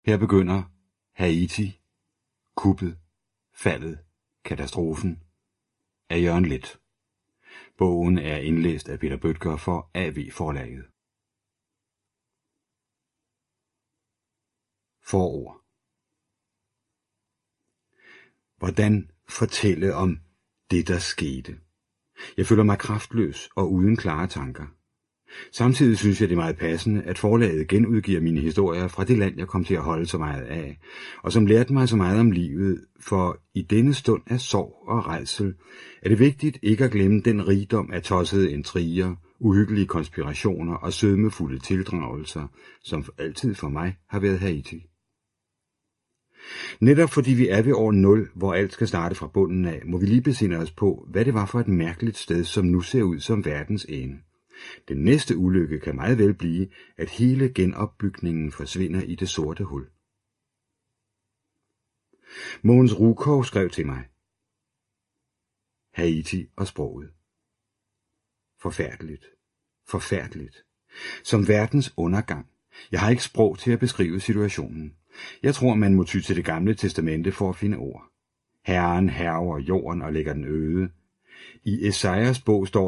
Her begynder Haiti, kuppet, faldet, katastrofen af Jørgen Leth. Bogen er indlæst af Peter Bøttger for AV-forlaget. Forord. Hvordan fortælle om det, der skete? Jeg føler mig kraftløs og uden klare tanker. Samtidig synes jeg, det er meget passende, at forlaget genudgiver mine historier fra det land, jeg kom til at holde så meget af, og som lærte mig så meget om livet, for i denne stund af sorg og rædsel er det vigtigt ikke at glemme den rigdom af tossede intriger, uhyggelige konspirationer og sødmefulde tildragelser, som altid for mig har været Haiti. Netop fordi vi er ved år 0, hvor alt skal starte fra bunden af, må vi lige besinde os på, hvad det var for et mærkeligt sted, som nu ser ud som verdens ende. Den næste ulykke kan meget vel blive, at hele genopbygningen forsvinder i det sorte hul. Mogens Rukov skrev til mig. Haiti og sproget. Forfærdeligt. Forfærdeligt. Som verdens undergang. Jeg har ikke sprog til at beskrive situationen. Jeg tror, man må ty til det gamle testamente for at finde ord. Herren hærger jorden og lægger den øde. I Esajas bog står